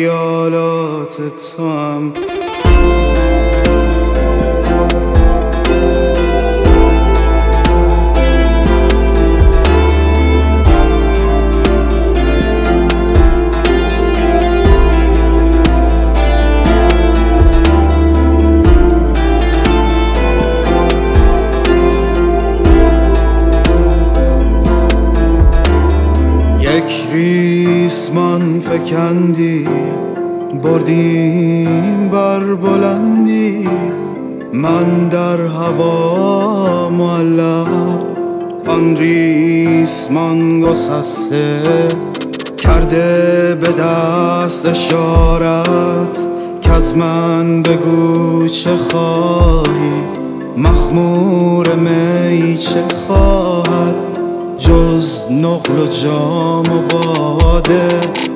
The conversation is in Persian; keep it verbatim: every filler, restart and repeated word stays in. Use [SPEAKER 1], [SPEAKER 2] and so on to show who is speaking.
[SPEAKER 1] خیالات تو هم یک ریسمان فکندی بردیم بر بلندی، من در هوا معلق، آن ریسمان گسسته کرده به دست اشارت که از من بگو چه خواهی. مخمور می چه خواهد جز نقل و جام و باده؟